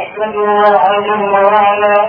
أحمد الله جل وعلا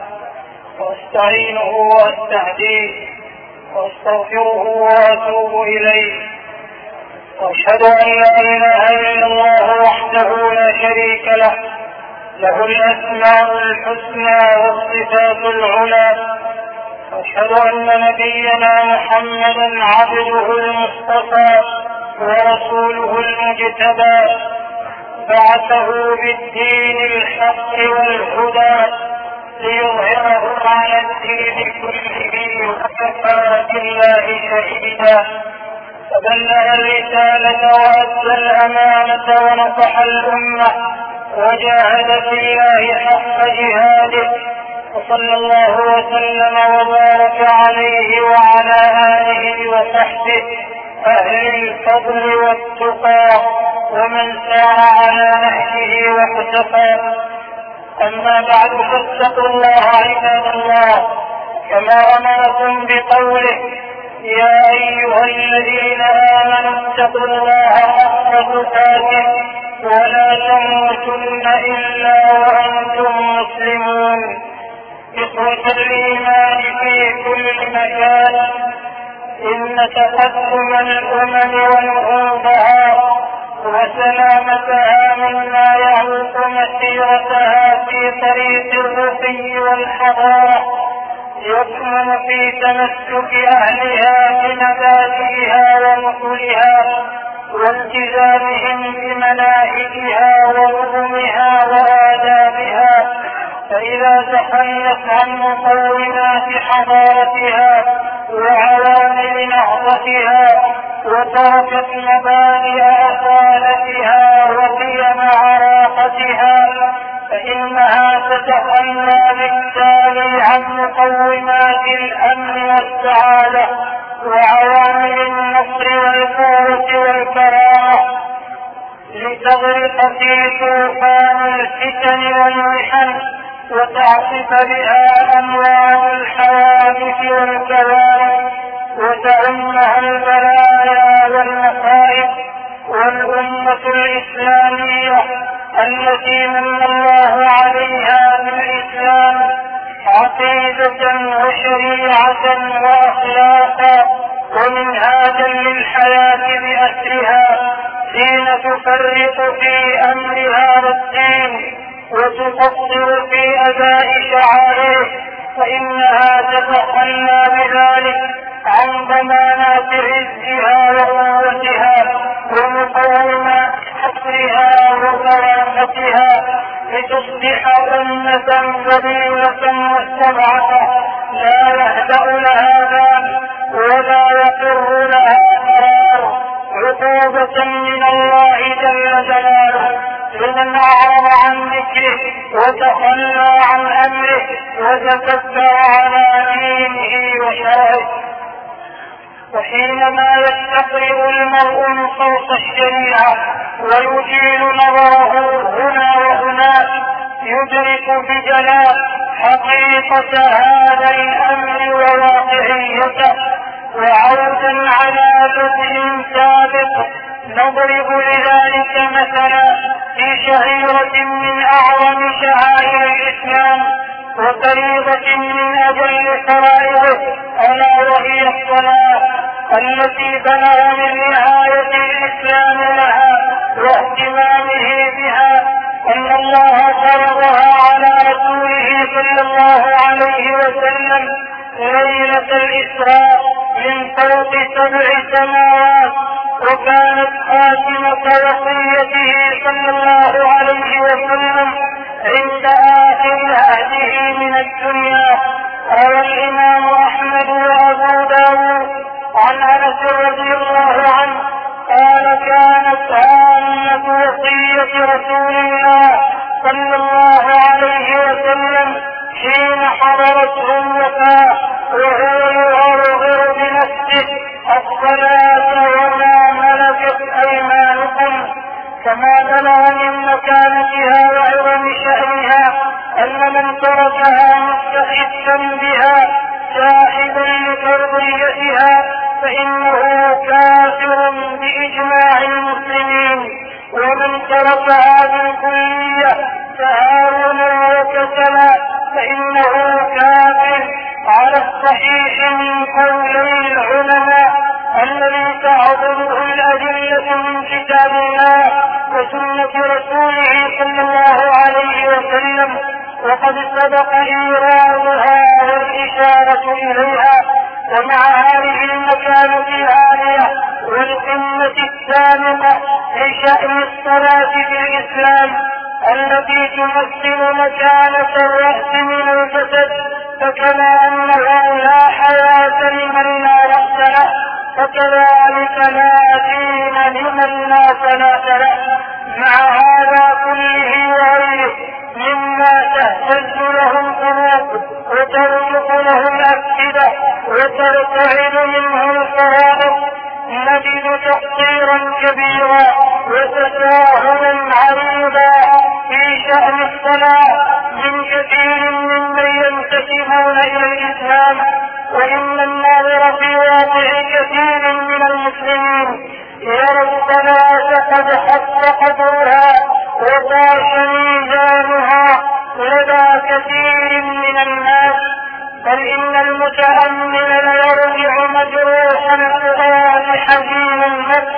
وأستعينه وأستهديه وأستغفره وأتوب إليه، وأشهد أن لا إله إلا الله وحده لا شريك له، له الأسماء الحسنى والصفات العلى. وأشهد أن نبينا محمدا عبده المصطفى ورسوله المجتبى، بعثه بالدين الحق والهدى ليظهره على الدين كله وكفى بالله شهيدا. فبلغ الرسالة وأدى الأمانة ونصح الأمة وجاهد في الله حق جهاده، وصلى الله وسلم وبارك عليه وعلى آله وصحبه أهل الفضل والتقى ومن سار على نهجه واقتفى. أما بعد، فاتقوا الله عباد الله، كما أمركم بقوله: يا أيها الذين آمنوا اتقوا الله حق تقاته ولا تموتن إلا وأنتم مسلمون. إخوة الإيمان في كل مكان، إن تقدم الأمم ونهوضها وسلامتها مما يعوق مسيرتها في طريق الرقي والحضارة يكمن في تمسك أهلها بمبادئها ونصولها والتزامهم بمناهجها ونظمها وآدابها. فإذا تخلت عن مقومات حضارتها وعوامل نهضتها وتركت مبادئ أصالتها وقيم عراقتها، فإنها تتخلى بالتالي عن مقومات الأمن والسعادة وعوامل النصر والقوة والكرامة، لتغرق في طوفان الفتن والمحن وتعصف بها أمواج الحوادث والكوارث وتعمها البلايا والمصائب. والأمة الإسلامية التي من الله عليها بالإسلام عقيدة وشريعة وأخلاقا ومنهاجا للحياة بأسرها، حين تفرط في أمر هذا الدين وتقصر في أداء شعائره، فإنها تتخلى بذلك عن ضمانات عزها وقوتها ومقومات حصرها وكرامتها، لتصبح أمة ذليلة مستضعفة لا يهدأ لها بال ولا يقر لها قرار، عقوبة من الله جل جلاله لمن أعرض عن ذكره وتخلى عن أمره وتكبر على دينه وشرعه. وحينما يستقرئ المرء نصوص الشريعة ويجيل نظره هنا وهناك، يدرك بجلاء حقيقة هذا الأمر وواقعيته. وعودا على بدء سابق، نضرب لذلك مثلا في شعيرة من أعظم شعائر الإسلام وفريضة من أجل فرائضه، ألا وهي الصلاة، التي بلغ من نهاية الإسلام لها واهتمامه بها أن الله فرضها على رسوله صلى الله عليه وسلم ليلة الإسراء من فوق 7 سماوات، وكانت خاتمة وصيته صلى الله عليه وسلم عند آخر عهده من الدنيا. روى الإمام أحمد وأبو داود عن أنس رضي الله عنه قال: كانت عامة وصية رسول الله صلى الله عليه وسلم حين حضرته الوفاة وهو يغرغر بنفسه: الصلاة وما ملكت أيمانكم. كما بلغ من مكانتها وعظم شأنها أن من تركها مستخفا بها شاهدا لتربيتها فإنه كافر بإجماع المسلمين، ومن تركها بالكلية تهاونا الصلاة فإنه كافر على الصحيح من قولي العلماء الذي تعضده الأدلة من كتاب الله وسنة رسوله صلى الله عليه وسلم، وقد سبق إيرادها والإشارة إليها. ومع هذه المكانة العالية والقمة السابقة لشأن الصلاة في الإسلام التي تمثل مكانة الرأس من الجسد، فكما أنه لا حياة لمن لا رأس له فكذلك لا دين لمن لا صلاة له. مع هذا كله وغيره مما تهتز له القلوب وترجف له الأفئدة وترتعد منه الفرائض، نجد تقصيرا كبيرا وتساهلا عريضا في شأن الصلاة من كثير ممن ينتسبون إلى الإسلام. وإن الناظر في واقع كثير من المسلمين يرى الصلاة قد حط قدرها وطاش ميزانها لدى كثير من الناس، بل إن المتأمل ليرجع مجروح الفؤاد حزين النفس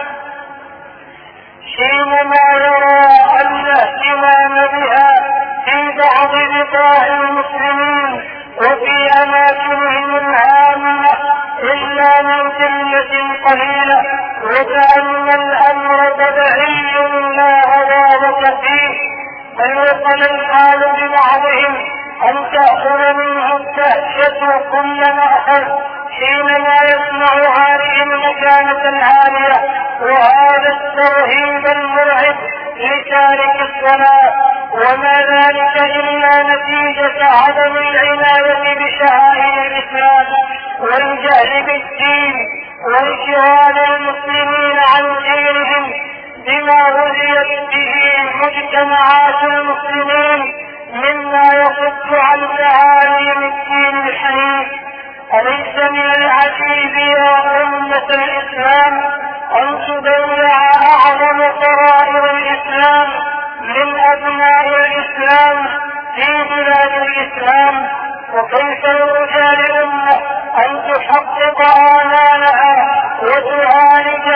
حينما يرى أن الاهتمام بها في بعض بقاع المسلمين وفي أماكنهم العامة إلا من قلة قليلة، وكأن الأمر بدعي لا غضاضة فيه، بل وصل الحال ببعضهم أن تأخذ منه الدهشة كل مأخذ حينما يسمع هذه المكانة العالية وهذا الترهيب المرعب لتارك الصلاة، وما ذلك إلا نتيجة عدم العناية بشعائر الإسلام والجهل بالدين وانشغال المسلمين عن دينهم بما غذيت به مجتمعات المسلمين مما يصد عن تعاليم الدين الحنيف. أليس من العجيب يا أمة الإسلام أن تضيع أعظم فرائض الإسلام من أبناء الإسلام في بلاد الإسلام؟ وكيف يرجى للأمة أن تحقق آمالها وتعالج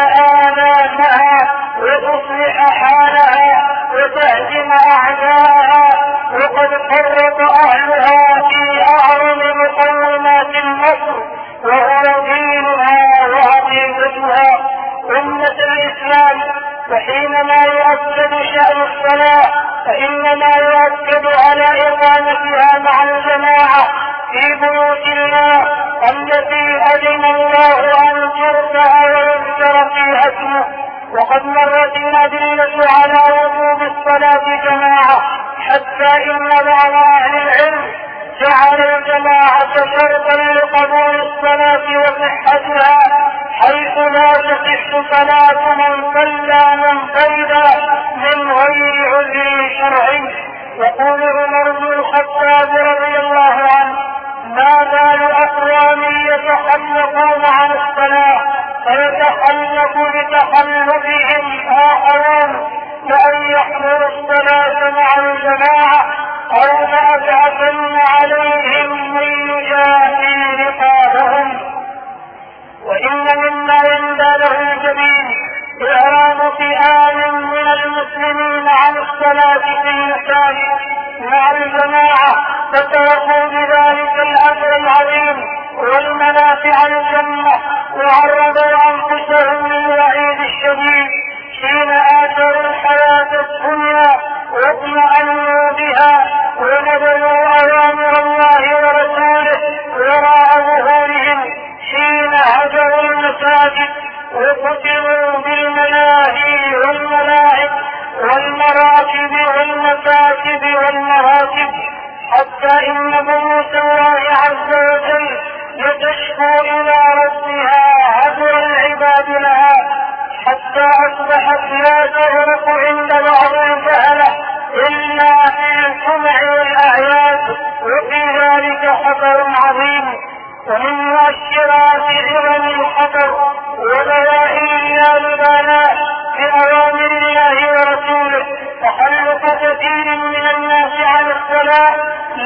آلامها وتصلح حالها وتهزم أعداءها، وقد فرط أهلها في أعظم مقومات النصر وهو دينها وعقيدتها. أمة الإسلام، فحينما يؤكد شأن الصلاة فإنما يؤكد على إقامتها مع الجماعة في بيوت الله التي أذن الله أن ترفع ويذكر فيها اسمه. وقد مرت الأدلة على وجوب الصلاة جماعة حتى إن بعض أهل العلم جعل الجماعة شرطا لقبول الصلاة وصحتها، حيث لا تصح صلاة من صلى منفردا من غير عذر شرعي. يقول عمر بن الخطاب رضي الله عنه: ما بال أقوام يتخلقون عن الصلاة فيتخلق بتخلفهم آخرون لأن يحضروا الصلاة مع الجماعة أو لأبعثن عليهم من يجافي رقابهم. وإن مما يندى له الجبين إعراض فئام من المسلمين عن الصلاة في المكان مع الجماعة، فتركوا بذلك الأمر العظيم والمنافع الجنة وعرضوا أنفسهم للوعيد الشديد حين آثروا الحياة الدنيا واطمأنوا بها ونبذوا أوامر الله ورسوله وراء ظهورهم حين هجروا المساجد وقتلوا بالملاهي والملاعب والمراكب والمكاتب والمراكب، حتى إن بيوت الله عز وجل لتشكو إلى ربها هجر العباد لها، حتى أصبحت لا تغرق عند بعض الجهلة إلا في الجمع والأعياد، وفي ذلك خطر عظيم. ومن مؤشرات عظم الخطر ودوائر البلاء بأوامر الله ورسوله تخلف كثير من الناس عن الصلاة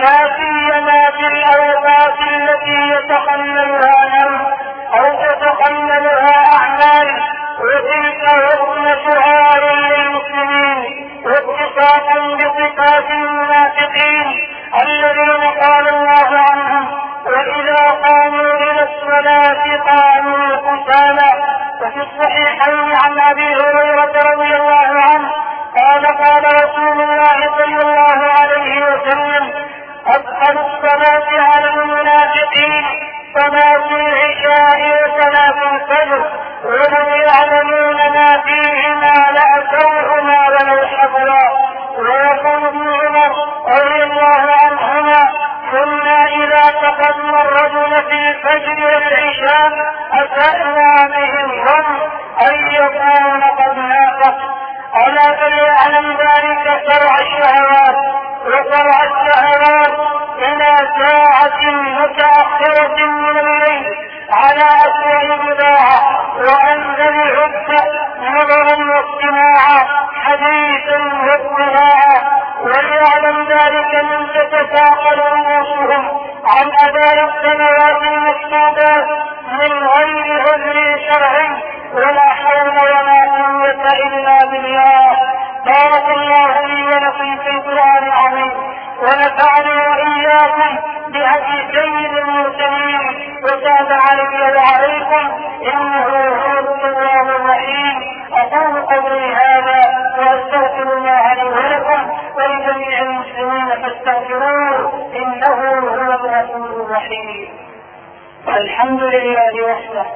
بصفات المنافقين الذين قال الله عنهم وإذا قاموا إلى الصلاة قاموا كسالى. وفي الصحيحين عن أبي هريرة رضي الله عنه قال رسول الله صلى الله عليه وسلم أثقل الصلاة على المنافقين صلاة العشاء وصلاة الفجر ولو يعلمون ما فيهما لأتوهما ولو حضرا. ويقول ابن عمر رضي الله عنهما كنا إذا فقدنا الرجل في الفجر والعشاء أسأنا به الظن أن يكون قد نافق. ألا فليعلم ذلك شرع الشهوات وشرع الشهوات إلى ساعة متأخرة من الليل على أسوأ بضاعة وأنزل عدة نظرا واستماعا حديثا واطلاعا. وليعلم ذلك من تتساقل رؤوسهم عن أداء السنوات المفقودات من غير عذر شرعي ولا حول ولا قوة إلا بالله. بارك الله لي ولكم في القرآن العظيم ونفعني وإياكم بهدي سيد المرسلين وتاب علي وعليكم إنه هو التواب الرحيم. أقول قولي هذا وأستغفر الله لي ولكم ولجميع المسلمين فاستغفروه إنه هو الغفور الرحيم. الحمد لله وحده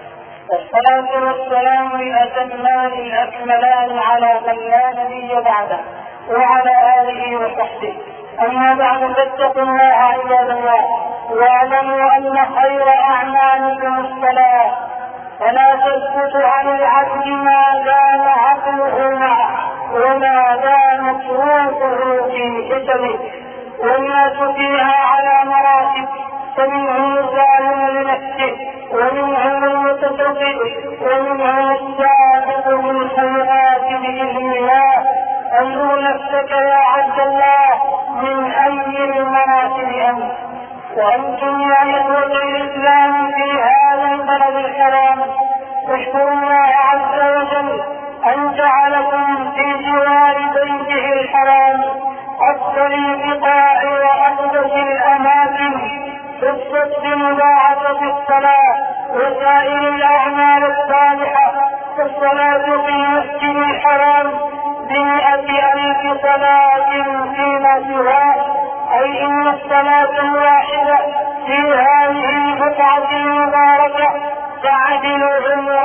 والصلاة والسلام الأتمان الأكملان على من لا نبي بعده وعلى آله وصحبه. أما بعد فاتقوا الله عباد الله واعلموا أن خير أعمالكم الصلاة فلا تثبت عن العبد ما دام عقله معه وما دام روحه في جسده. والناس فيها على مراتب فمنهم الظالم لنفسه ومنهم المتصدق ومنهم السابق بالخيرات بإذن الله. انظر نفسك يا عبد الله من أي المراتب أنت. وأنتم يا إخوة الإسلام في هذا البلد الحرام اشكروا الله عز وجل أن جعلكم في جوار بيته الحرام أفضل البقاع وأقدس الأماكن خصت بمضاعفة الصلاة وسائر الأعمال الصالحة. فالصلاة في المسجد الحرام ب100,000 صلاة فيما سواه، أي إن الصلاة الواحدة في هذه البقعة المباركة تعدل عمر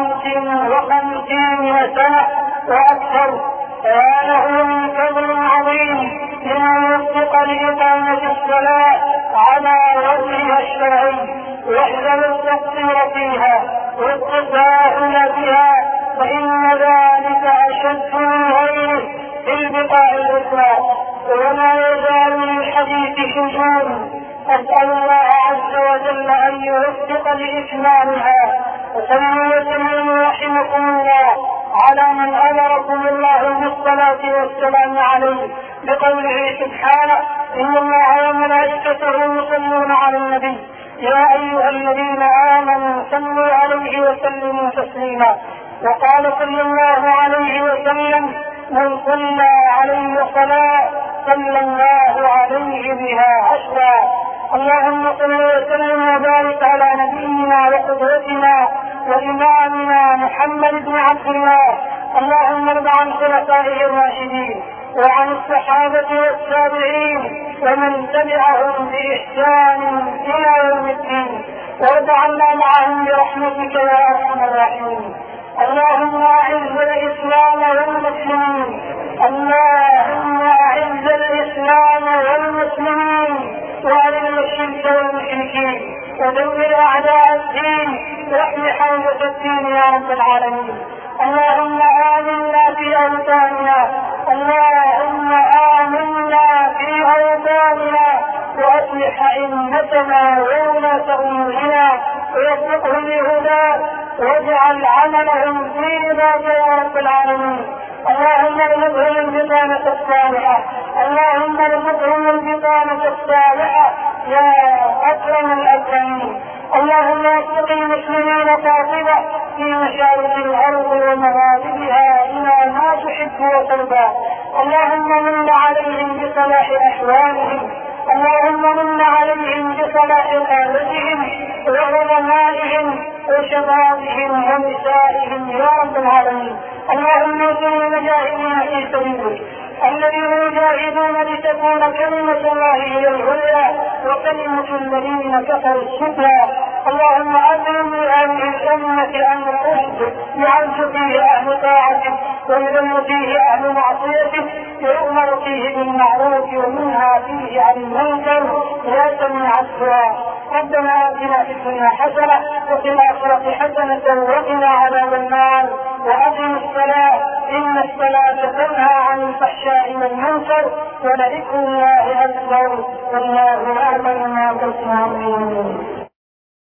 55 سنة وأكثر. فهذا من فضل عظيم لمن وفق لإقامة الصلاة على وجهها الشرعي واحذر التقصير فيها والتساهل بها فإن ذلك أشد من غيره في البقاع الأخرى. وما يزال للحديث شجون. أسأل الله عز وجل أن يوفق لإتمامها. وصلوا وسلموا رحمكم الله على من أمركم الله بالصلاة والسلام عليه بقوله سبحانه إن الله وملائكته يصلون على النبي يا أيها الذين آمنوا صلوا عليه وسلموا تسليما. وقال صلى الله عليه وسلم من صلى عليه صلاة صلى الله عليه بها 10. اللهم صل وسلم وبارك على نبينا وقدوتنا وإمامنا محمد بن عبد الله. اللهم ارض عن خلفائه الراشدين وعن الصحابة والتابعين ومن تبعهم بإحسان إلى يوم الدين وارض عنا معهم برحمتك يا أرحم الراحمين. اللهم أعز الإسلام والمسلمين. اللهم أعز الإسلام والمسلمين وأذل الشرك والمشركين ودمر أعداء الدين واحم حوزة الدين يا رب العالمين. اللهم آمنا في أوطاننا. اللهم آمنا في أوطاننا وأصلح أئمتنا وولاة أمورنا ووفقهم لهداك واجعل عملهم في رضاك يا رب العالمين. اللهم ارزقهم البطانة الصالحة. اللهم ارزقهم البطانة الصالحة يا أكرم الأكرمين. اللهم وفق المسلمين قاطبة في مشارق الأرض ومغاربها إلى ما تحب وترضى اللهم من عليهم بصلاح أحوالهم، اللهم من عليهم بصلاح قادتهم وعلمائهم وشبابهم ونسائهم يا رب العالمين. اللهم انصر المجاهدين في سبيلك الذين يجاهدون لتكون كلمة الله هي العليا وكلمة الذين كفروا السفلى. اللهم أعلم هذه الأمة أمر الرشد يعز فيه أهل طاعتك ويذل فيه أهل معصيتك، يؤمر فيه بالمعروف وينهى فيه عن المنكر يا سميع الدعاء. ربنا آتنا في الدنيا حسنة وفي الآخرة حسنة وقنا عذاب النار، وأقم الصلاة إن الصلاة تنهى عن الفحشاء والمنكر، ولذكر الله أكبر والله أعلم ما تصنعون.